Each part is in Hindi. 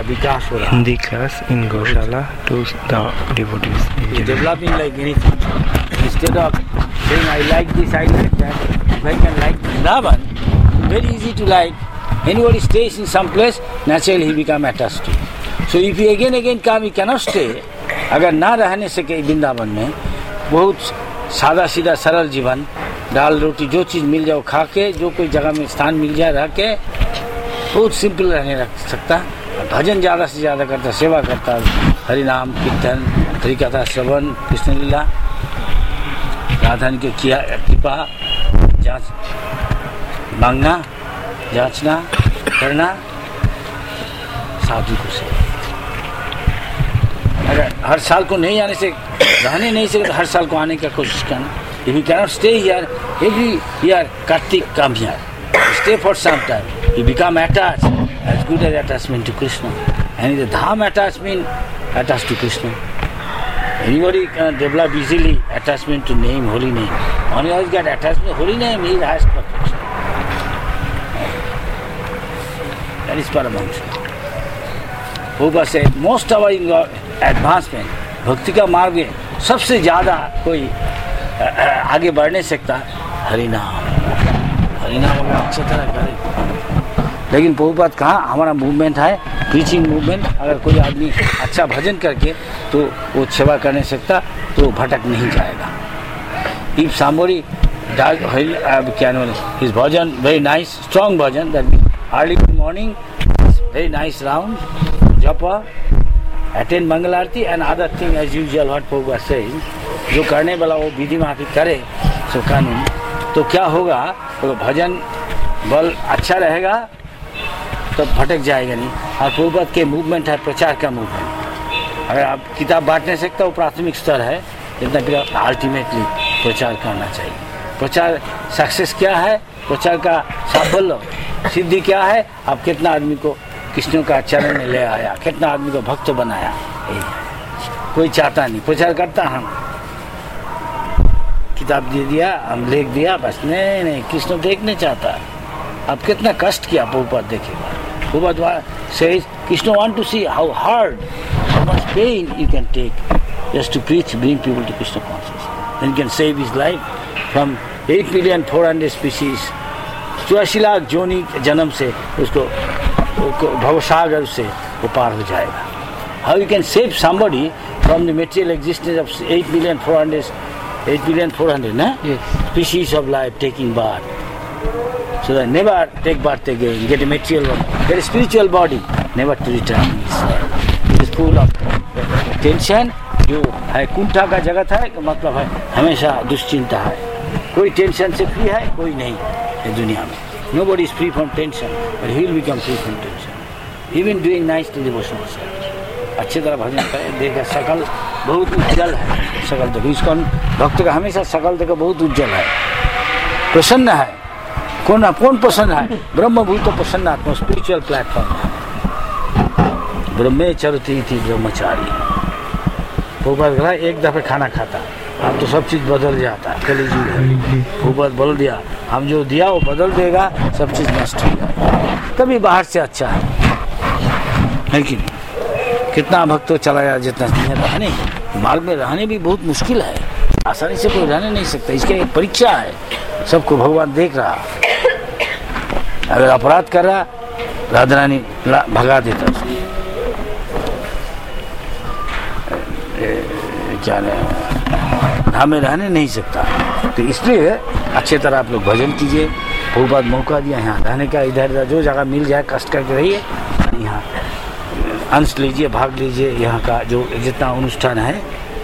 विकास हो रहा है. Hindi class in Goshala to the devotees. Developing like anything. Instead of saying I like this, I like that, if I can like Vrindavan, very easy to like. Anybody stays in some place, naturally he become attached to. So if he again come, he cannot stay. अगर ना रहने सके वृंदावन में, बहुत सादा सीधा सरल जीवन, दाल रोटी जो चीज़ मिल जाओ खा के, जो कोई जगह में स्थान मिल जाए रह के, बहुत सिंपल रहने रख सकता. भजन ज़्यादा से ज़्यादा करता, सेवा करता, हरि नाम कीर्तन, हरि कथा श्रवण, कृष्ण लीला, राधान के किया कृपा, जांच मांगना, जांचना, करना, साधु को से. अगर हर साल को नहीं आने से रहने नहीं सके तो हर साल को आने का कोशिश करना. If you cannot stay here, every year Kartik come here, stay for some time. You become attached, as good as attachment to Krishna. And the dham attachment, attached to Krishna. Anybody can develop easily attachment to name, holy name. Only always get attachment to holy name, he is the highest perfection. That is Paramahamsa. Prabhupada said, most of our advancement, भक्ति का मार्ग में सबसे ज़्यादा कोई आगे बढ़ नहीं सकता हरिनाम अगर अच्छी तरह करे. लेकिन प्रभुपाद कहाँ हमारा मूवमेंट है, प्रीचिंग मूवमेंट. अगर कोई आदमी अच्छा भजन करके तो वो सेवा कर नहीं सकता, तो भटक नहीं जाएगा. If somebody does his bhajan very nice, strong bhajan, that means early morning, very nice round, japa, attend mangal aarti and other thing as usual what Prabhupada says. जो करने वाला वो विधि माफी करे सो कानून, तो क्या होगा, तो भजन बल अच्छा रहेगा तो भटक जाएगा नहीं. और प्रभुपाद के मूवमेंट है प्रचार का मूवमेंट. अगर आप किताब बांट नहीं सकता, वो प्राथमिक स्तर है, जितना फिर अल्टीमेटली प्रचार करना चाहिए. प्रचार सक्सेस क्या है, प्रचार का साफल्य सिद्धि क्या है, आप कितना आदमी को कृष्ण का चरण में ले आया, कितना आदमी को भक्त बनाया. कोई चाहता नहीं, प्रचार करता हम किताब दे दिया, हम लिख दिया, बस नहीं कृष्ण देखने चाहता. अब कितना कष्ट किया प्रभुपाद देखेगा. Prabhupada says Krishna want to see how hard, how much pain you can take just to preach, bring people to Krishna consciousness. Then you can save his life from 8,400,000 species. 84 lakh जोनी जन्म से उसको भवसागर से वो पार हो जाएगा. How you can save somebody from the material existence of 8,400,000 Yes. species of life taking birth. So that never take birth again, get a material body, get a spiritual body, never to return. It is full of tension. जो है कुंठा का जगत है, मतलब है हमेशा दुश्चिंता है. कोई टेंशन से फ्री है, कोई नहीं है दुनिया में. Nobody is free from tension, but he will become free from tension. Even doing nice to devotional service. अच्छी तरह भजन करें, देखा सकल बहुत उज्जवल है. सकल देखो इसको भक्त का हमेशा सकल देखो बहुत उज्जवल है, प्रसन्न है. कौन प्रसन्न है? ब्रह्मभूत तो प्रसन्न आत्मा, स्पिरिचुअल प्लेटफॉर्म. ब्रह्मे चरती थी ब्रह्मचारी. प्रभुपाद एक दफे खाना खाता, अब तो सब चीज बदल जाता है. कलिजुग है. प्रभुपाद बोल दिया, हम जो दिया वो बदल देगा, सब चीज नष्ट हो जाएगा. कभी बाहर से अच्छा है कि नहीं. कितना भक्त चला गया, जितना रहने मार्ग में रहने भी बहुत मुश्किल है. आसानी से कोई रहने नहीं सकता. इसके एक परीक्षा है. सबको भगवान देख रहा. अगर अपराध कर रहा, राधा रानी भगा देता उसको. क्या धाम में रहने नहीं सकता. तो इसलिए अच्छी तरह आप लोग भजन कीजिए. प्रभुपाद मौका दिया यहाँ रहने का. इधर जो जगह मिल जाए कष्ट करके रहिए. यहाँ अंश लीजिए, भाग लीजिए. यहाँ का जो जितना अनुष्ठान है,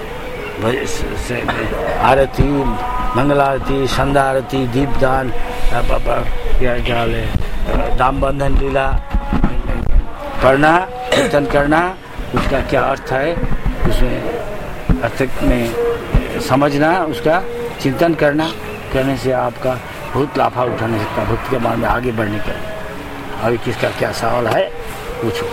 आरती, मंगल आरती, संध्या आरती, दीपदान, क्या दाम बंधन लीला पढ़ना, कीर्तन करना, उसका क्या अर्थ है, उसमें अर्थ में समझना, उसका चिंतन करने से आपका बहुत लाभा उठाने सकता. भक्ति के मार्ग में आगे बढ़ने का. अभी किसका क्या सवाल है पूछो.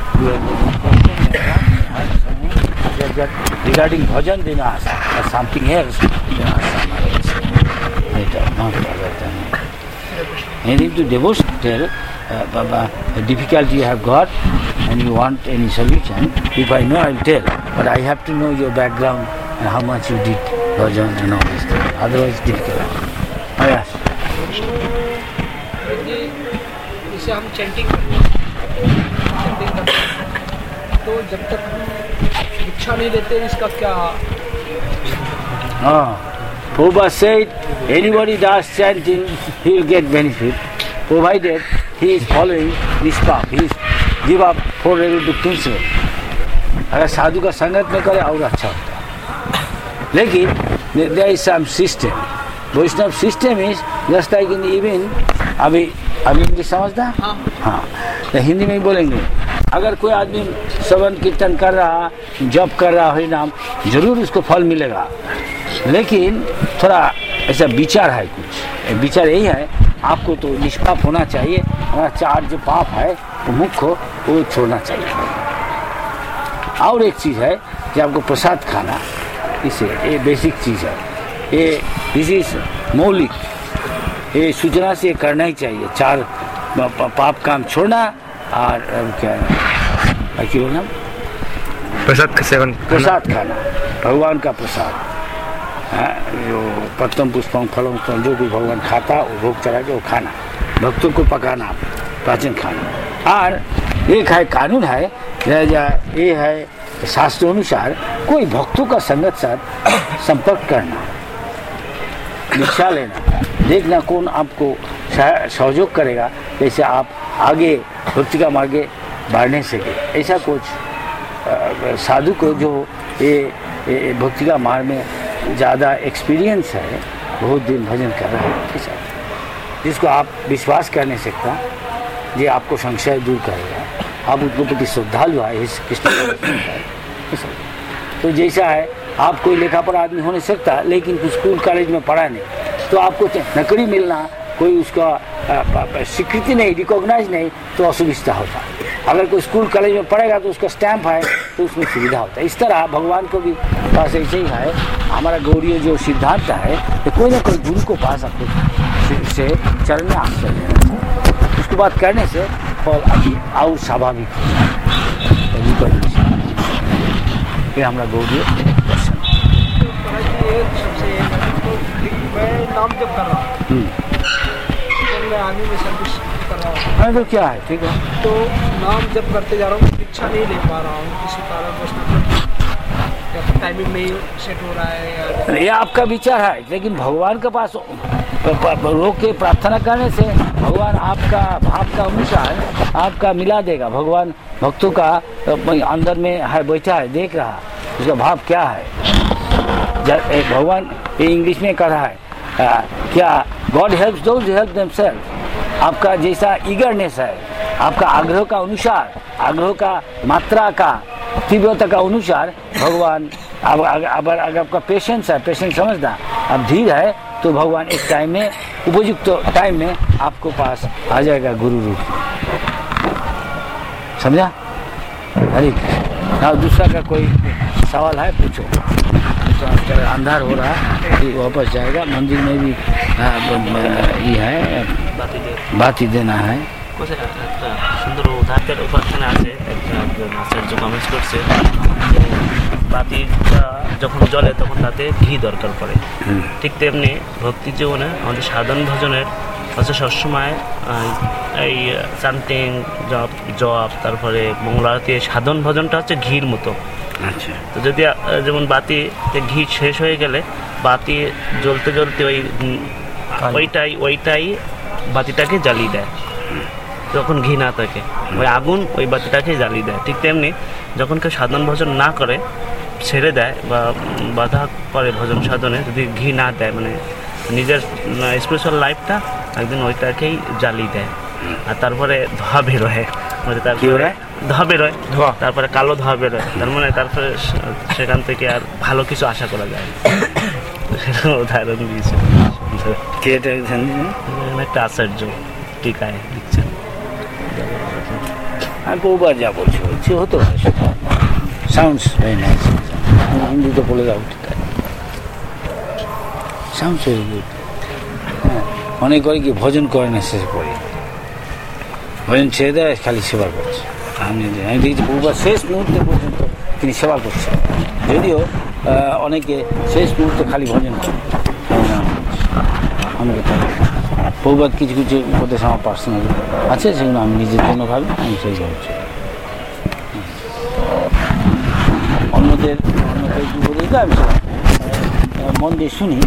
Regarding bhajan, then ask. Or something else, then ask. Later, not other than anything to devotion. Difficulty you have got, and you want any solution, if I know, I will tell. But I have to know your background and how much you did bhajan and all this thing. Otherwise, difficult. Oh, yes. इसे हम चैंटिंग करते हैं, तो जब तक इच्छा नहीं देते इसका क्या? Prabhupada said, anybody does chanting, he will get benefit, provided he is following this path. He is give up 4 relative principles. अगर साधु का संगत में करे और अच्छा होता है. लेकिन there is some system. Vaishnav system is just like in even अभी इंग्लिश समझता? हाँ. तो हिंदी में ही बोलेंगे. अगर कोई आदमी श्रवण कीर्तन कर रहा, जप कर रहा हरि नाम, जरूर उसको फल मिलेगा. लेकिन थोड़ा ऐसा विचार है कुछ. विचार यही है, आपको तो निष्पाप होना चाहिए. हमारा 4 जो पाप है वो मुख्य वो छोड़ना चाहिए. और एक चीज़ है कि आपको प्रसाद खाना, इसे ये बेसिक चीज़ है. ये दिस इज मौलिक. ये सूचना से करना ही चाहिए. 4 पाप काम छोड़ना और क्या बाकी बोलना, प्रसाद का सेवन, प्रसाद खाना, भगवान का प्रसाद. जो पत्तम पुष्पम फलम जो भी भगवान खाता वो भोग चढ़ा के वो खाना, भक्तों को पकाना, प्राचीन खाना. और एक है कानून है, ये है शास्त्र अनुसार कोई भक्तों का संगत साथ संपर्क करना, दीक्षा लेना, देखना कौन आपको सहयोग करेगा, जैसे आप आगे भक्ति का मार्ग बढ़ने सके. ऐसा कुछ साधु को जो ये भक्ति का मार्ग में ज़्यादा एक्सपीरियंस है, बहुत दिन भजन कर रहा है, ऐसा जिसको आप विश्वास कर नहीं सकता, ये आपको संशय दूर करेगा, आप उनको प्रति श्रद्धालु है, कृष्ण तो जैसा है. आप कोई लेखा पर आदमी हो नहीं सकता, लेकिन कुछ स्कूल कॉलेज में पढ़ा नहीं, तो आपको नौकरी मिलना, कोई उसका स्वीकृति नहीं, रिकॉग्नाइज नहीं, तो असुविधा होता है. अगर कोई स्कूल कॉलेज में पढ़ेगा तो उसका स्टैंप है, तो उसमें सुविधा होता है. इस तरह भगवान को भी पास ऐसे ही है. हमारा गौड़ीय जो सिद्धांत है, तो कोई ना कोई गुरु को पास आपको से चरण में आश्रय लेना चाहिए. उसके बाद करने से फल अभी और स्वाभाविक होता है. ये हमारा गौड़ीय दर्शन. मैं नाम जब कर रहा हूँ, मैं आर्मी में सर्विस कर रहा हूँ, तो क्या है, ठीक है. तो नाम जब करते जा रहा हूँ, इच्छा नहीं ले पा रहा हूँ किसी कारणवश, या तो टाइमिंग नहीं सेट हो रहा है, ये आपका विचार है. लेकिन भगवान के पास रोक के प्रार्थना करने से भगवान आपका भाव का अनुसार आपका मिला देगा. भगवान भक्तों का अंदर में है, बैठा है, देख रहा उसका भाव क्या है. भगवान ये इंग्लिश में कह रहा है, क्या God helps those who help themself. आपका जैसा ईगरनेस है, आपका आग्रह का अनुसार, आग्रह का मात्रा का तीव्रता का अनुसार भगवान, अगर आपका पेशेंस है, पेशेंस समझना, अब धीर है, तो भगवान एक टाइम में, उपयुक्त टाइम में आपको पास आ जाएगा गुरु रूप. समझा? हरी. ना दूसरा का कोई सवाल है, पूछो. अंधार हो रहा है, वापस जाएगा. मंदिर में भी ये है, बाती देना है. সুন্দর উদাহরণের উপাখ্যানে আছে, আচার্য কমেন্টস করছে, বাতিটা যখন জ্বলে তখন তাতে ঘি দরকার পড়ে. ঠিক তেমনি ভক্তি জীবনে আমাদের সাধন ভজনের হচ্ছে সবসময় এই চান্টিং, জপ, তারপরে মঙ্গলারতি, সাধন ভজনটা হচ্ছে ঘির মতো. আচ্ছা. তো যদি যেমন বাতিতে ঘি শেষ হয়ে গেলে, বাতি জ্বলতে জ্বলতে ওইটাই বাতিটাকে জ্বালিয়ে দেয়. যখন ঘি না থাকে, ওই আগুন ওই বাতিটাকে জ্বালিয়ে দেয়. ঠিক তেমনি যখন কেউ সাধন ভজন না করে, ছেড়ে দেয় বা বাধা করে ভজন সাধনে, যদি ঘি না দেয়, মানে নিজের স্পিরিচুয়াল লাইফটা একদিন ওইটাকেই জ্বালিয়ে দেয়. আর তারপরে ধোঁয়া বেরোয়, তারপরে ধোঁয়া বেরোয়, তারপরে কালো ধোঁয়া বেরোয়. তার মানে তারপরে সেখান থেকে আর ভালো কিছু আশা করা যায়. সেটা উদাহরণ দিয়েছে একটা আচার্য টিকায় দিচ্ছেন. আমি বহুবার যা বলছি হতো. Sounds very nice. হিন্দিতে বলে দাও, টিকায় সাউন্ডস ভেরি গুড. হ্যাঁ, মনে করে কি ভজন করে না, শেষ পরে ভজন ছেড়ে দেয়, খালি সেবা করছে. আমি পূর্ব শেষ মুহূর্তে পর্যন্ত তিনি সেবা করছেন, যদিও অনেকে শেষ মুহূর্তে খালি ভজন করে। আমাকে পূর্বত কিছু কিছু উপদেশ আমার পার্সোনাল আছে, সেগুলো আমি নিজের জন্য ভাবি, আমি সেইভাবে অন্যদের উপদেশ আমি মন দিয়ে শুনি।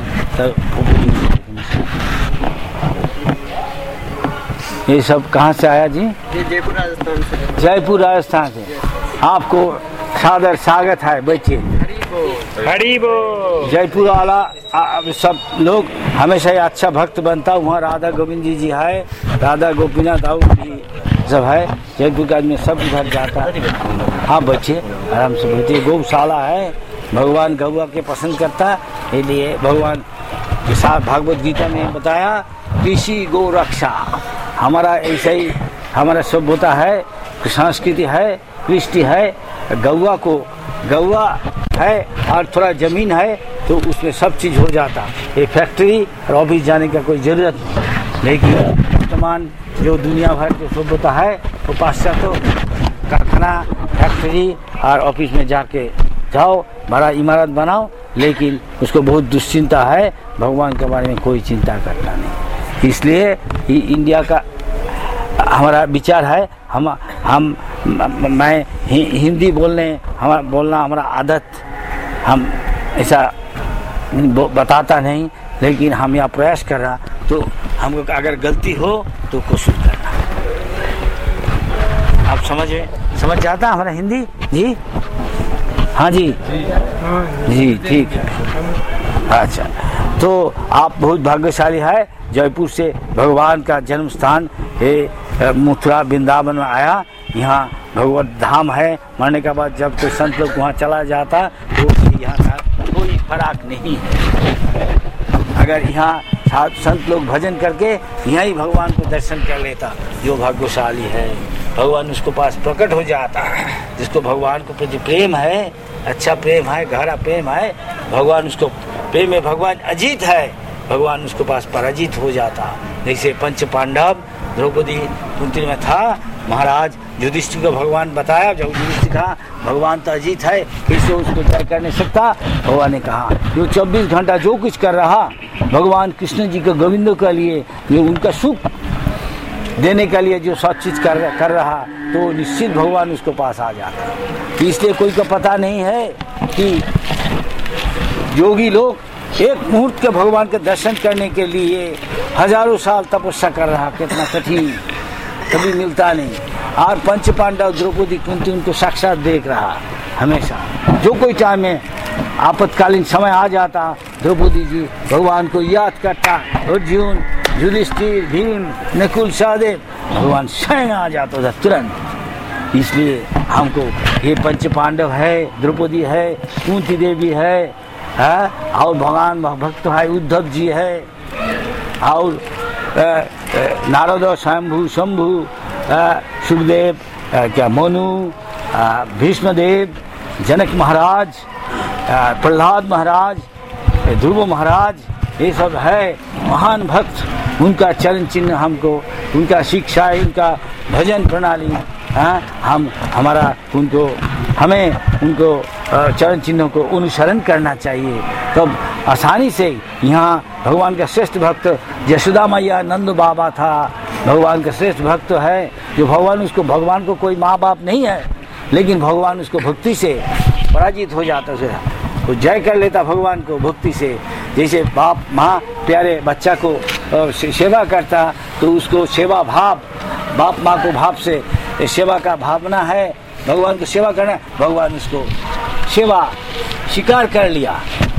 ये सब कहाँ से आया जी? जयपुर राजस्थान से। जयपुर राजस्थान से। आपको सादर स्वागत है, बैठिए। हरी बो। जयपुर वाला सब लोग हमेशा ही अच्छा भक्त बनता। वहाँ राधा गोविंद जी है, राधा गोपीनाथ दाऊ जी सब है। जयपुर का आदमी सब इधर जाता है। हाँ बैठिए, आराम से बैठिए। गौशाला है, भगवान गौआ के पसंद करता, इसलिए भगवान के साथ भागवत गीता में बताया कृषि गौ रक्षा। हमारा ऐसा ही हमारा सभ्यता है, संस्कृति है, कृष्टि है। गौआ को गौआ है और थोड़ा जमीन है तो उसमें सब चीज़ हो जाता। ये फैक्ट्री और ऑफिस जाने का कोई ज़रूरत नहीं। लेकिन वर्तमान जो दुनिया भर की सभ्यता है वो पाश्चात्य कारखाना, फैक्ट्री और ऑफिस में जाके जाओ, बड़ा इमारत बनाओ, लेकिन उसको बहुत दुश्चिंता है, भगवान के बारे में कोई चिंता करता नहीं। इसलिए इंडिया का हमारा विचार है, मैं हिंदी बोलना हमारा आदत, हम ऐसा बताता नहीं, लेकिन हम यहाँ प्रयास कर रहा, तो हमको अगर गलती हो तो कोशिश करना। आप समझ जाता हमारा हिंदी जी? हाँ जी जी ठीक है। अच्छा, तो आप बहुत भाग्यशाली है। जयपुर से भगवान का जन्म स्थान मथुरा वृंदावन में आया। यहाँ भगवत धाम है। मरने के बाद जब कोई संत लोग वहाँ चला जाता तो यहाँ का कोई फर्क नहीं है। अगर यहाँ संत लोग भजन करके यहीं भगवान को दर्शन कर लेता, जो भाग्यशाली है, भगवान उसको पास प्रकट हो जाता है। जिसको भगवान को प्रति प्रेम है, अच्छा प्रेम है, गहरा प्रेम है, भगवान उसको प्रेम में भगवान अजीत है, भगवान उसके पास पराजित हो जाता। जैसे पंच पांडव द्रौपदी कुंती में था, महाराज युधिष्ठिर को भगवान बताया, जब युधिष्ठिर कहा भगवान तो अजीत है, कैसे उसको जय कर नहीं सकता। भगवान ने कहा जो 24 घंटा जो कुछ कर रहा भगवान कृष्ण जी को गोविंदों के लिए, उनका सुख देने के लिए जो सब चीज कर रहा, तो निश्चित भगवान उसको पास आ जाता। इसलिए कोई को पता नहीं है कि योगी लोग एक मुहूर्त के भगवान के दर्शन करने के लिए हजारों साल तपस्या कर रहा, कितना कठिन, कभी मिलता नहीं। और पंच पांडव द्रौपदी कुंती उनको साक्षात देख रहा हमेशा। जो कोई टाइम में आपातकालीन समय आ जाता, द्रौपदी जी भगवान को याद करता, अर्जुन, युधिष्ठिर, भीम, नकुल, सहदेव, भगवान स्वयं आ जाता था तुरंत। इसलिए हमको ये पंच पांडव है, द्रौपदी है, कुंती देवी है, और भगवान भक्त भाई उद्धव जी है, और नारद स्वयंभू शंभु, सुखदेव, क्या मनु, भीष्मदेव, जनक महाराज, प्रहलाद महाराज, ध्रुव महाराज, ये सब है महान भक्त। उनका चरण चिन्ह हमको, उनका शिक्षा, उनका भजन प्रणाली, हमें उनको चरण चिन्हों को अनुसरण करना चाहिए। तब आसानी से यहाँ भगवान का श्रेष्ठ भक्त यशोदा मैया नंद बाबा था, भगवान का श्रेष्ठ भक्त है, जो भगवान को कोई माँ बाप नहीं है, लेकिन भगवान उसको भक्ति से पराजित हो जाता है, वो जय कर लेता भगवान को भक्ति से। जैसे बाप माँ प्यारे बच्चा को सेवा करता, तो उसको सेवा भाव, बाप माँ को भाव से सेवा का भावना है, भगवान को सेवा करना, भगवान उसको सेवा स्वीकार कर लिया।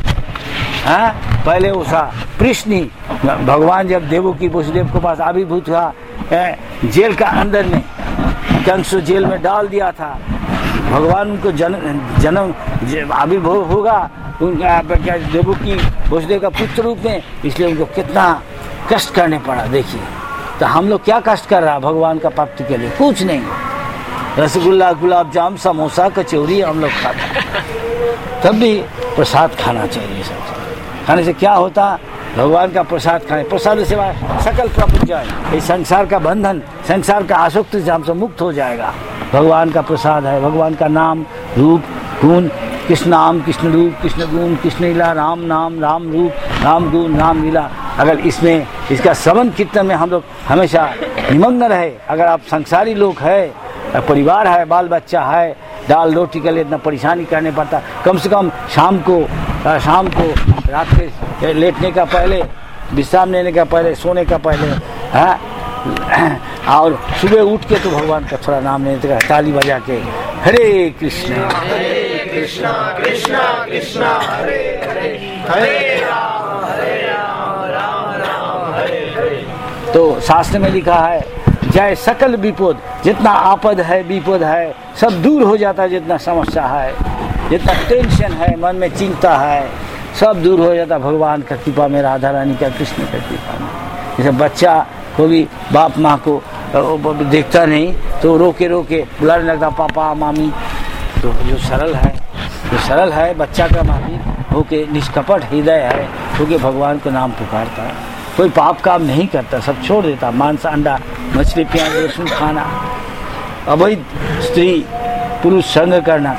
पहले उसका प्रश्न भगवान जब देवकी वसुदेव के पास आविर्भूत हुआ, जेल का अंदर में कंस जेल में डाल दिया था, भगवान उनको जन्म आविर्भूत होगा उनका देवकी वसुदेव का पुत्र रूप में, इसलिए उनको कितना कष्ट करने पड़ा। देखिए तो हम लोग क्या कष्ट कर रहा भगवान का प्राप्ति के लिए, कुछ नहीं। रसगुल्ला, गुलाब जाम, समोसा, कचौरी हम लोग खाते, तब भी प्रसाद खाना चाहिए। सब खाने से क्या होता, भगवान का प्रसाद खाने, प्रसाद सेवा सकल प्रपंच, ये संसार का बंधन, संसार का आसक्ति से हमसे मुक्त हो जाएगा। भगवान का प्रसाद है, भगवान का नाम रूप गुण, कृष्ण नाम कृष्ण रूप कृष्ण गुण कृष्ण लीला, राम नाम राम रूप राम गुण राम लीला। अगर इसमें इसका श्रवण कीर्तन में हम लोग हमेशा निमग्न रहे, अगर आप संसारी लोग है, परिवार है, बाल बच्चा है, दाल रोटी के लिए इतना परेशानी करने पड़ता, कम से कम शाम को रात के लेटने का पहले, विश्राम लेने का पहले, सोने का पहले है, और सुबह उठ के तो भगवान का थोड़ा नाम लेने का, ताली बजा के हरे कृष्णा कृष्णा कृष्णा हरे हरे हरे राम राम हरे हरे। तो शास्त्र में लिखा है जय सकल विपद, जितना आपद है विपद है सब दूर हो जाता है, जितना समस्या है, जितना टेंशन है, मन में चिंता है, सब दूर हो जाता भगवान का कृपा में, राधा रानी का, कृष्ण का कृपा में। जैसे बच्चा को भी बाप माँ को देखता नहीं तो रोके बुलाने लगता पापा मामी। तो जो सरल है बच्चा का मामी होके, निष्कपट हृदय है होके भगवान को नाम पुकारता है, कोई पाप काम नहीं करता, सब छोड़ देता, मांस अंडा मछली प्याज लहसुन खाना, अवैध स्त्री पुरुष संग करना,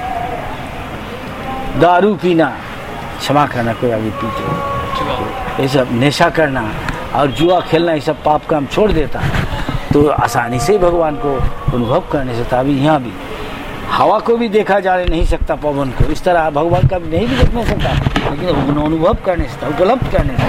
दारू पीना, क्षमा करना कोई आगे पीछे, ये सब नशा करना और जुआ खेलना, ये सब पाप काम छोड़ देता। तो आसानी से भगवान को अनुभव करने से, अभी यहाँ भी हवा को भी देखा जा नहीं सकता, पवन को इस तरह भगवान का भी नहीं भी देख नहीं सकता, लेकिन अनुभव करने से, उपलब्ध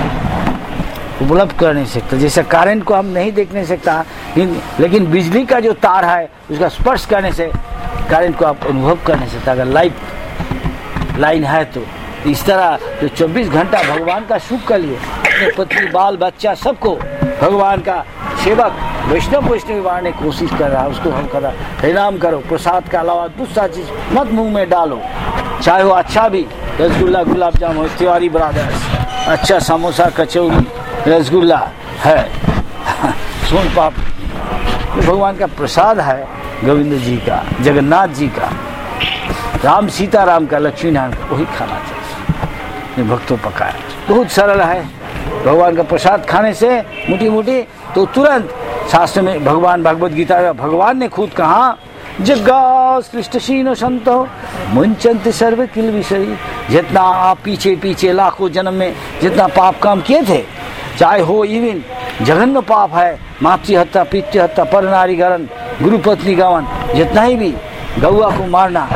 कर नहीं सकता। जैसे करंट को हम नहीं देख नहीं सकता, लेकिन बिजली का जो तार है उसका स्पर्श करने से करंट को आप अनुभव कर नहीं सकता, अगर लाइन है तो। इस तरह जो 24 घंटा भगवान का सुख के लिए अपने पत्नी बाल बच्चा सबको भगवान का सेवक वैष्णव बांटने की कोशिश कर रहा है, उसको हम कर रहा हरिनाम करो, प्रसाद का अलावा दूसरा चीज मत मुंह में डालो, चाहे वो अच्छा भी रसगुल्ला गुलाब जामुन तिवारी ब्रदर्स, अच्छा समोसा कचौरी रसगुल्ला है सोन पाप, भगवान का प्रसाद है, गोविंद जी का, जगन्नाथ जी का, राम सीताराम का, लक्ष्मी नारायण का, वही खाना चाहिए भक्तों पकाया। बहुत सरल है, भगवान का प्रसाद खाने से मोटी तो तुरंत शास्त्र में भगवान भगवद गीता में भगवान ने खुद कहा जग्गा सृष्टशीनो संतो मुंचन्ति सर्व किल विषयी। जितना आप पीछे लाखों जन्म में जितना पाप काम किए थे, चाहे हो इवन जघन्य पाप है, मातृ हत्या पितृ हत्या पर नारीकरण गुरु पत्नी गवन, जितना ही भी गौआ को मारना,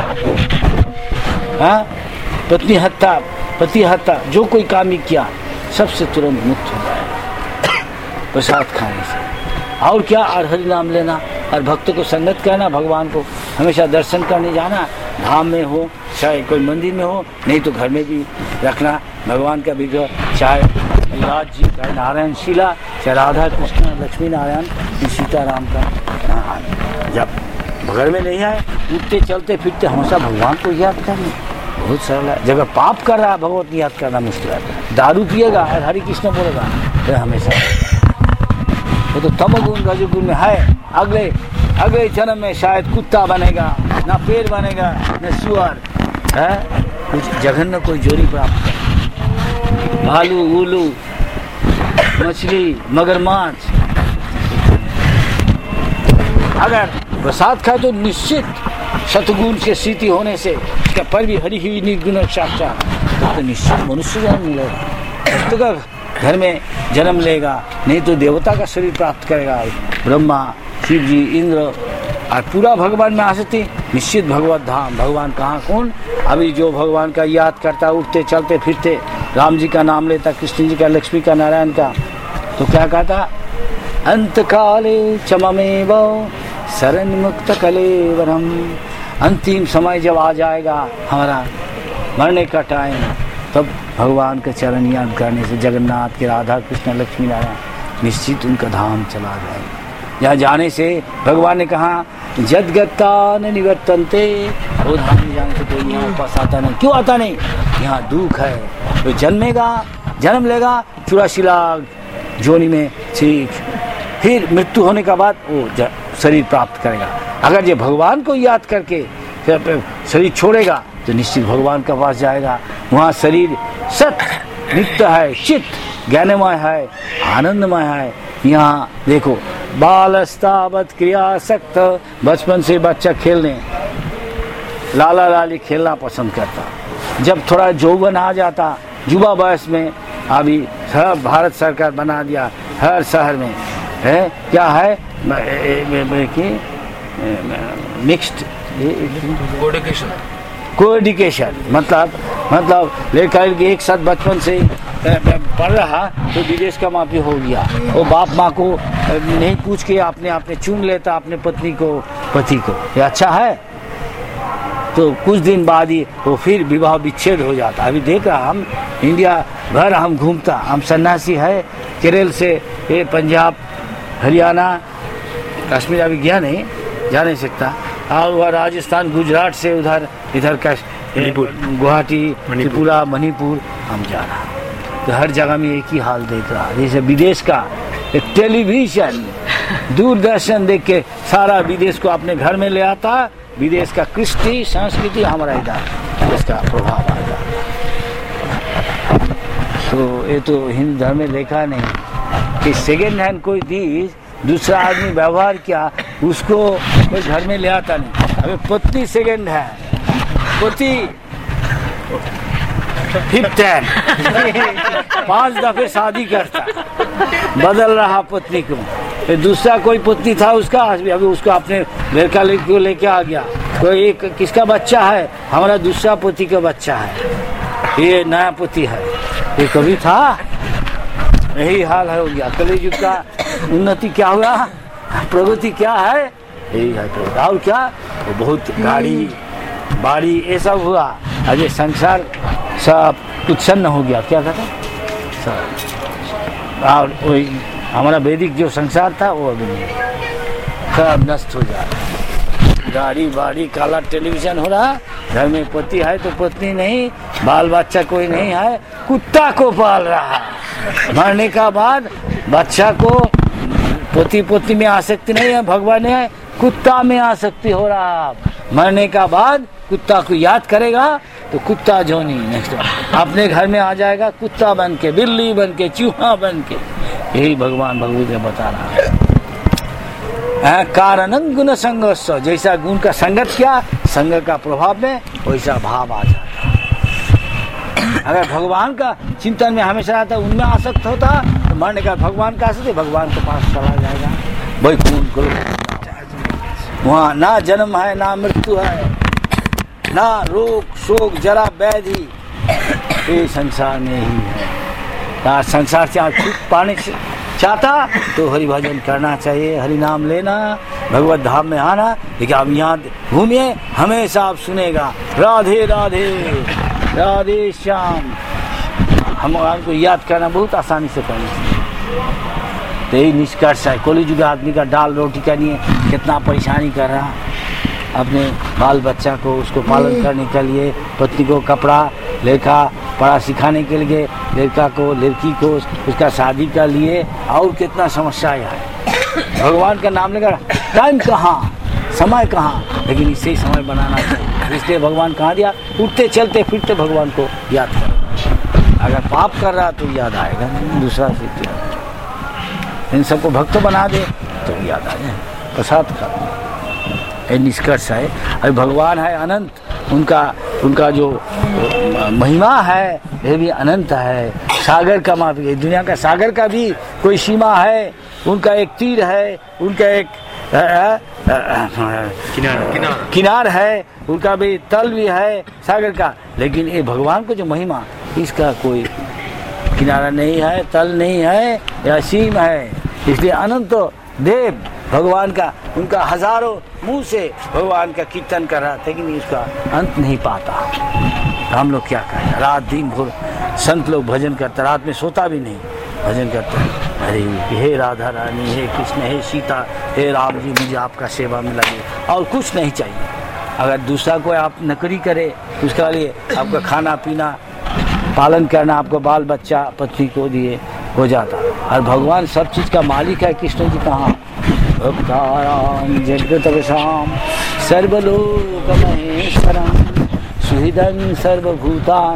पत्नी हत्या पति हत्या, जो कोई काम ही किया सबसे तुरंत मुक्त हो जाए प्रसाद खाने से। और क्या, और हरि नाम लेना और भक्तों को संगत करना, भगवान को हमेशा दर्शन करने जाना, धाम में हो चाहे कोई मंदिर में हो, नहीं तो घर में भी रखना भगवान का विग्रह, चाहे राज जी चाहे नारायण शीला, चाहे राधा कृष्ण लक्ष्मी नारायण सीताराम का। जब घर में नहीं आए, उठते चलते फिरते हमेशा भगवान को याद करना, बहुत सरल है। जब पाप कर रहा है भगवत याद करना मुश्किल है। दारू पिएगा और हरि कृष्ण बोलेगा तो हमेशा वो तो तमोगुण रजोगुण में है, अगले जन्म में शायद कुत्ता बनेगा, ना पेड़ बनेगा न सुअर है, कुछ जघन्य कोई जोड़ी प्राप्त कर, भालू उल्लू मछली मगरमच्छ। अगर प्रसाद खाए तो निश्चित शतगुण से स्थिति होने से इसका पर भी हरि ही निर्गुण साक्षात, तो निश्चित मनुष्य जन्म मिलेगा, भक्त का घर में जन्म लेगा, नहीं तो देवता का शरीर प्राप्त करेगा, ब्रह्मा शिव जी इंद्र और पूरा भगवान में आसक्ति, निश्चित भगवत धाम। भगवान कहाँ कौन, अभी जो भगवान का याद करता, उठते चलते फिरते राम जी का नाम लेता, कृष्ण जी का, लक्ष्मी का, नारायण का, तो क्या कहता, अंत काले चममेव शरण मुक्त कलेवरम। अंतिम समय जब आ जाएगा हमारा मरने का टाइम, तब भगवान का चरण याद करने से जगन्नाथ के, राधा कृष्ण लक्ष्मी नारायण, निश्चित उनका धाम चला जाएगा। यहाँ जाने से भगवान ने कहा जदगता न निवर्तन्ते, वो धाम में जाने से कोई यहाँ पास आता नहीं। क्यों आता नहीं, यहाँ दुख है, तो जन्म लेगा 84 लाख जोनी में, ठीक, फिर मृत्यु होने का बाद वो शरीर प्राप्त करेगा। अगर ये भगवान को याद करके शरीर छोड़ेगा तो निश्चित भगवान के पास जाएगा, वहाँ शरीर सत्य नित्य है, चित्त ज्ञानमय है, आनंदमय है। यहाँ देखो बालस्तावत क्रियासक्त, बचपन से बच्चा खेलने लाला लाली खेलना पसंद करता। जब थोड़ा यौवन आ जाता, युवा वयस में, अभी भारत सरकार बना दिया हर शहर में है, क्या है कि मिक्स्ड कोएडुकेशन, मतलब लड़का एक साथ बचपन से पढ़ रहा तो विदेश का माँ हो गया। वो बाप माँ को नहीं पूछ के आपने चुन लेता अपने पत्नी को, पति को। ये अच्छा है? तो कुछ दिन बाद ही वो फिर विवाह विच्छेद हो जाता। अभी देख रहा, हम इंडिया भर हम घूमता, हम सन्यासी है, केरल से ये पंजाब हरियाणा कश्मीर अभी गया नहीं, जा नहीं सकता, और वह राजस्थान गुजरात से उधर इधर का गुवाहाटी त्रिपुरा मणिपुर हम जा रहा। तो हर जगह में एक ही हाल देख रहा। जैसे विदेश का टेलीविजन दूरदर्शन देख के सारा विदेश को अपने घर में ले आता, विदेश का कृष्टि संस्कृति हमारा इधर इसका प्रभाव आएगा। तो ये तो हिंदू धर्म में लिखा नहीं कि सेकेंड हैंड कोई चीज दूसरा आदमी व्यवहार किया उसको कोई घर में ले आता नहीं। अबे पत्नी सेकेंड है, पति फिफ्थ हैंड 5 दफे शादी करता, बदल रहा पत्नी को। फिर दूसरा कोई पत्नी था उसका, अभी उसको अपने लड़का लड़की को लेके आ गया। कोई एक किसका बच्चा है, हमारा दूसरा पति का बच्चा है, ये नया पति है। ये कभी था? यही हाल है, हो गया। कलयुग का उन्नति क्या हुआ, प्रगति क्या है, यही है प्रगति। और क्या, वो बहुत गाड़ी बाड़ी ये सब हुआ। अजय संसार सब उत्सन्न हो गया, क्या कहते सब। और वही हमारा वैदिक जो संसार था वो अभी नहीं, सब नष्ट हो जा रहा। गाड़ी बाड़ी काला टेलीविजन हो रहा, घर में पति है तो पत्नी नहीं, बाल बच्चा कोई नहीं है, कुत्ता को पाल रहा। मरने का बाद बच्चा को पति पत्नी में आसक्ति नहीं है, भगवान है, कुत्ता में आसक्ति हो रहा। मरने का बाद कुत्ता को याद करेगा तो कुत्ता जोनी नेक्स्ट अपने घर में आ जाएगा, कुत्ता बन के, बिल्ली बन के, चूहा बन के। यही भगवान भगवत बता रहा है। कारण गुण संगस्व, जैसा गुण का संगत किया, संग का प्रभाव में वैसा भाव आ जाता। अगर भगवान का चिंतन में हमेशा रहता, उनमें आसक्त होता, तो मरने का भगवान का आसक्त, भगवान के पास चला जाएगा। वैकुंठ गुरु वहाँ ना जन्म है ना मृत्यु है, ना रोग शोक जरा व्याधि, ये संसार में ही है। संसार से आप छूट पाने चाहता तो हरि भजन करना चाहिए, हरि नाम लेना, भगवत धाम में आना। लेकिन आप यहाँ घूमिए, हमेशा आप सुनेगा राधे राधे राधे श्याम। हमको याद करना बहुत आसानी से करना चाहिए। तो यही निष्कर्ष है। कलयुग आदमी का दाल रोटी का नहीं है, कितना परेशानी कर रहा अपने बाल बच्चा को, उसको पालन करने के लिए, पत्नी को कपड़ा लड़का पढ़ा सिखाने के लिए, लड़का को लड़की को उसका शादी का लिए, और कितना समस्याएं है। भगवान का नाम लेकर टाइम कहाँ, समय कहाँ, लेकिन इससे ही समय बनाना चाहिए। इसलिए भगवान कहाँ दिया, उठते चलते फिरते भगवान को याद करो। अगर पाप कर रहा तो याद आएगा, दूसरा से इन सबको भक्त बना दे तो याद आ जाए, प्रसाद का ये निष्कर्ष है। अभी भगवान है अनंत, उनका जो महिमा है ये भी अनंत है। सागर का माप, दुनिया का सागर का भी कोई सीमा है, उनका एक तीर है, उनका एक किनार है, उनका भी तल भी है सागर का। लेकिन ये भगवान को जो महिमा, इसका कोई किनारा नहीं है, तल नहीं है, या सीम है। इसलिए अनंत देव भगवान का, उनका हजारों मुंह से भगवान का कीर्तन कर रहा था, लेकिन उसका अंत नहीं पाता। हम लोग क्या करें, रात दिन भर संत लोग भजन करते, रात में सोता भी नहीं, भजन करते हैं। अरे हे राधा रानी, हे कृष्ण, हे सीता, हे राम जी, मुझे आपका सेवा में लगे, और कुछ नहीं चाहिए। अगर दूसरा कोई आप नौकरी करे, उसके लिए आपका खाना पीना पालन करना, आपको बाल बच्चा पत्नी को दिए हो जाता। और भगवान सब चीज का मालिक है। कृष्ण जी कहाँ, भक्ताराम जगतवशाम सर्वलोक महेश्वरम सुहृदं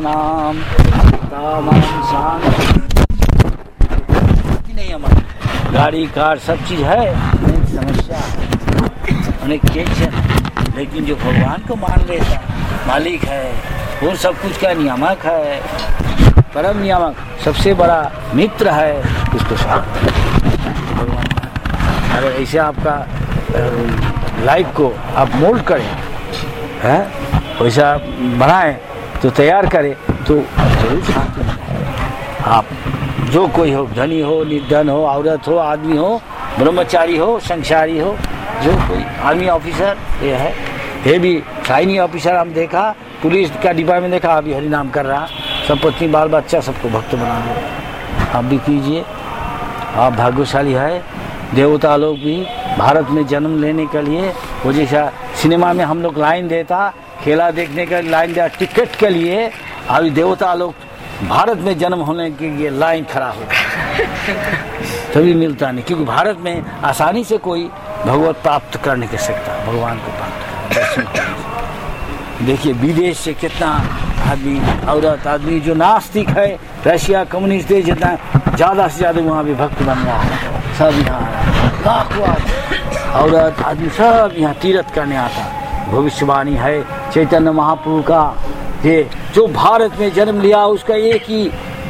सर्वभूतानां नहीं हमारा गाड़ी कार सब चीज़ है, अनेक समस्या, अनेक टेंशन, लेकिन जो भगवान को मान लेता मालिक है, वो सब कुछ का नियामक है, परम नियामक, सबसे बड़ा मित्र है, उसको साथ भगवान। अगर ऐसे आपका लाइफ को आप मोल्ड करें, है वैसा बनाएं, तो तैयार करें, तो जरूर शांति मिलेगी। आप जो कोई हो, धनी हो, निर्धन हो, औरत हो, आदमी हो, ब्रह्मचारी हो, संसारी हो, जो कोई आर्मी ऑफिसर ये है, ये भी सैनिक ऑफिसर हम देखा, पुलिस का डिपार्टमेंट देखा, अभी हरि नाम कर रहा, सब पत्नी बाल बच्चा सबको भक्त बना दो। आप भी कीजिए, आप भाग्यशाली है। देवता लोग भी भारत में जन्म लेने के लिए, वो जैसा सिनेमा में हम लोग लाइन देता, खेला देखने का लाइन दिया टिकट के लिए, अभी देवता लोग भारत में जन्म होने के लिए लाइन खड़ा हो तभी मिलता नहीं, क्योंकि भारत में आसानी से कोई भगवत प्राप्त कर नहीं सकता, भगवान को प्राप्त कर। देखिए विदेश से कितना आदमी, औरत आदमी जो नास्तिक है, रशिया कम्युनिस्ट देश, जितना ज़्यादा से ज़्यादा वहाँ भी भक्त बन रहा है, सब यहाँ लाखों औरत आदमी सब यहाँ तीर्थ करने आता। भविष्यवाणी है चैतन्य महाप्रभु का, ये जो भारत में जन्म लिया उसका एक ही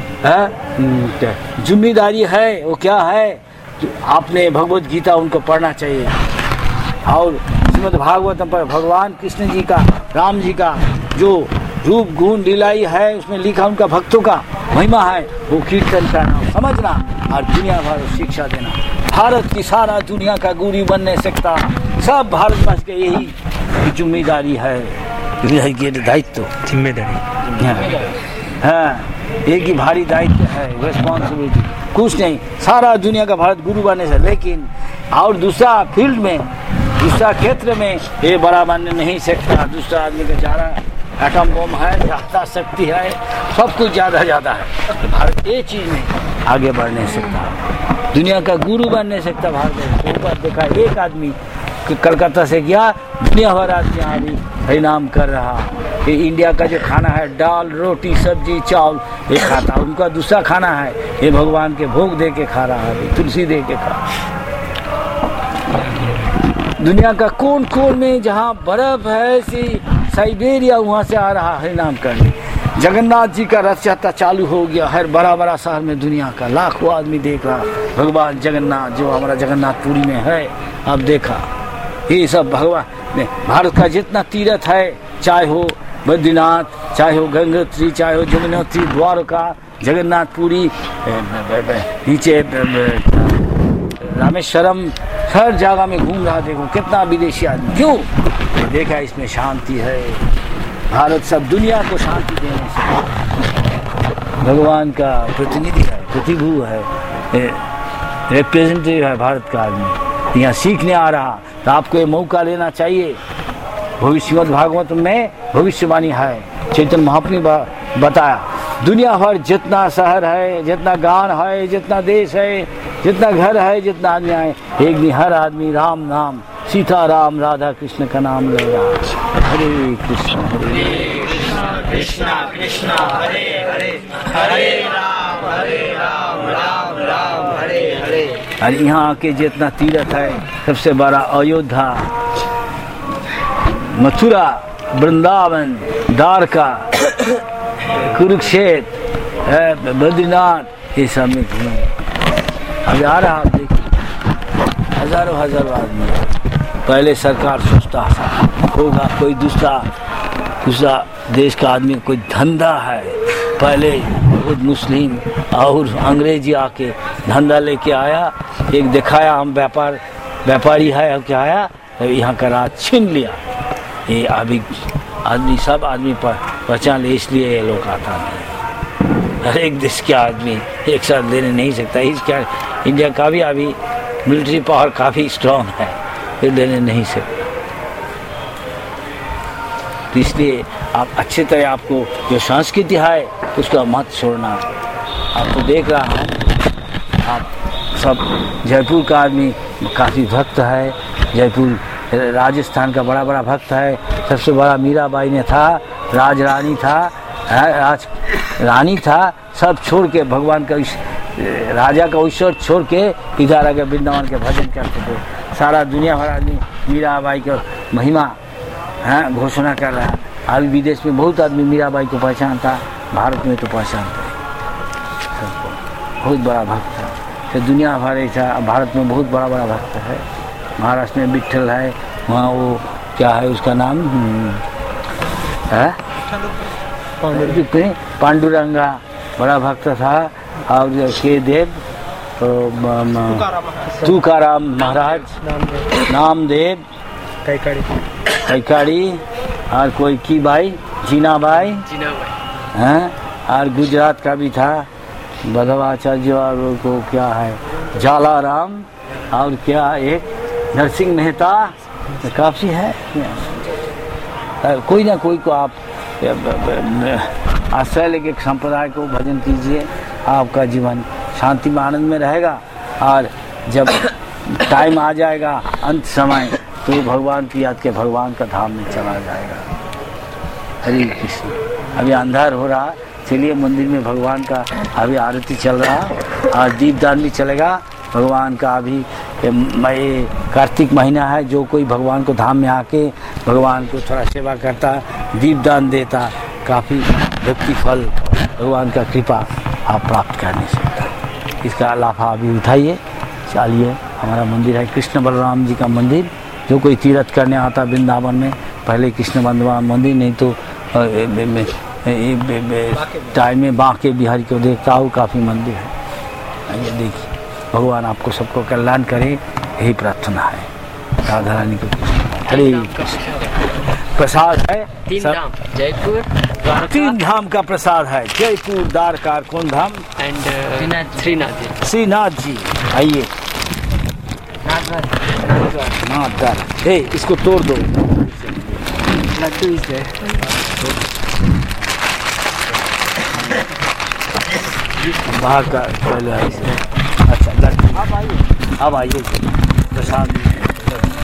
जिम्मेदारी है, वो क्या है, आपने भगवत गीता उनको पढ़ना चाहिए, और श्रीमद् भागवतम पर भगवान कृष्ण जी का, राम जी का जो रूप गुण लीलाई है, उसमें लिखा उनका भक्तों का महिमा है, वो कीर्तन करना, समझना और दुनिया भर शिक्षा देना। भारत की सारा दुनिया का गुरु बन नहीं सकता, सब भारतवर्ष के यही जिम्मेदारी है, दायित्व, जिम्मेदारी, हाँ एक ही भारी दायित्व है, रिस्पॉन्सिबिलिटी, कुछ नहीं, सारा दुनिया का भारत गुरु बनने से। लेकिन और दूसरा फील्ड में, दूसरा क्षेत्र में ये बड़ा बन नहीं सकता, दूसरा आदमी का ज़्यादा एटम बम है, ज़्यादा शक्ति है, सब कुछ ज़्यादा है, भारत ये चीज़ में आगे बढ़ नहीं सकता, दुनिया का गुरु बन नहीं सकता। भारत ऊपर देखा एक आदमी कलकत्ता से गया, दुनिया भर आदमी यहाँ भी हरिनाम कर रहा। ये इंडिया का जो खाना है, दाल रोटी सब्जी चावल, ये खाता, उनका दूसरा खाना है, ये भगवान के भोग दे के खा रहा है, तुलसी दे के खा। दुनिया का कोन कोन में जहाँ बर्फ है, साइबेरिया, वहाँ से आ रहा हरिनाम करने। जगन्नाथ जी का रथ यात्रा चालू हो गया, हर बड़ा बड़ा शहर में दुनिया का लाखों आदमी देख रहा भगवान जगन्नाथ, जो हमारा जगन्नाथपुरी में है। अब देखा ये सब भगवान ने, भारत का जितना तीर्थ है, चाहे हो बद्रीनाथ, चाहे हो गंगोत्री, चाहे हो जमुनोत्री, द्वारका, जगन्नाथपुरी, नीचे रामेश्वरम, हर जगह में घूम रहा। देखो कितना विदेशी आदमी, क्यों देखा इसमें शांति है। भारत सब दुनिया को शांति देने से भगवान का प्रतिनिधि है, प्रतिभू है, रिप्रेजेंटेटिव है भारत का आदमी, यहाँ सीखने आ रहा। तो आपको ये मौका लेना चाहिए। भविष्यवत भागवत में भविष्यवाणी है, चैतन्य महाप्रभु ने बताया, दुनिया भर जितना शहर है, जितना गांव है, जितना देश है, जितना घर है, जितना आदमी है, एक दिन हर आदमी राम नाम, सीता राम राधा कृष्ण का नाम ले रहा। हरे कृष्ण कृष्ण कृष्ण हरे हरे, हरे राम राम राम हरे हरे। और यहाँ आके जितना तीर्थ है, सबसे बड़ा अयोध्या, मथुरा, वृंदावन, द्वारका, कुरुक्षेत्र, बद्रीनाथ, ये सब में घूमे। अभी आ रहा, आप देखिए हजारों आदमी। पहले सरकार सोचता होगा कोई दूसरा देश का आदमी कोई धंधा है, पहले बहुत मुस्लिम और अंग्रेजी आके धंधा लेके आया, एक दिखाया हम व्यापारी है, क्या आया यहाँ का राज छीन लिया। ये अभी आदमी सब आदमी पर पहचान ले, इसलिए ये लोग आता नहीं। हर एक देश के आदमी एक साथ लेने नहीं सकता। इसका इंडिया का भी अभी मिलिट्री पावर काफ़ी स्ट्रांग है, ये लेने नहीं सकता। तो इसलिए आप अच्छी तरह, आपको जो संस्कृति है उसका मत छोड़ना। आपको देख रहा हूँ, आप सब जयपुर का आदमी काफ़ी भक्त है, जयपुर राजस्थान का बड़ा भक्त है। सबसे बड़ा मीराबाई ने था, राज रानी था, सब छोड़ के भगवान का राजा का ईश्वर छोड़ के इधर आके वृंदावन के भजन करते थे। सारा दुनिया भर आदमी मीराबाई का महिमा घोषणा कर रहा है। अभी विदेश में बहुत आदमी मीराबाई को पहचानता, भारत में तो पहचानता है सबको। बहुत बड़ा भक्त था, तो दुनिया भर ऐसा भारत में बहुत बड़ा बड़ा भक्त है। महाराष्ट्र में विट्ठल है, वहाँ वो क्या है उसका नाम है पांडुरंगा बड़ा भक्त था। और के देव तुकाराम महाराज, नामदेव, कैकाड़ी और कोई की बाई जीनाबाई हैं। और गुजरात का भी था बधवाचार्य और को क्या है जालाराम और क्या एक नरसिंह मेहता, काफ़ी है। कोई ना कोई को आप आश्रय लेके संप्रदाय को भजन कीजिए, आपका जीवन शांति में आनंद में रहेगा। और जब टाइम आ जाएगा अंत समय तो भगवान की याद के भगवान का धाम में चला जाएगा। हरे कृष्ण। अभी अंधार हो रहा, चलिए मंदिर में भगवान का अभी आरती चल रहा और दीपदान भी चलेगा भगवान का। अभी ये कार्तिक महीना है, जो कोई भगवान को धाम में आके भगवान को थोड़ा सेवा करता, दीपदान देता, काफ़ी भक्ति फल भगवान का कृपा आप प्राप्त कर नहीं सकता। इसका लाभा अभी उठाइए, चलिए। हमारा मंदिर है कृष्ण बलराम जी का मंदिर। जो कोई तीर्थ करने आता वृंदावन में, पहले कृष्ण बलराम मंदिर, नहीं तो टाइम में बांके बिहारी को देखता हूँ, काफ़ी मंदिर है। आइए देखिए, भगवान आपको सबको कल्याण करे, यही प्रार्थना है। राधा रानी को हरे कृष्ण। प्रसाद है तीन धाम, जयपुर, तीन धाम का प्रसाद है। जयपुर, द्वारका, कौन धाम एंड श्रीनाथ जी। आइए नाथद्वार। इसको तोड़ दो, लड्डू इसे बाहर का पहले है इसे। अच्छा लड्डू, अब आइए प्रसाद।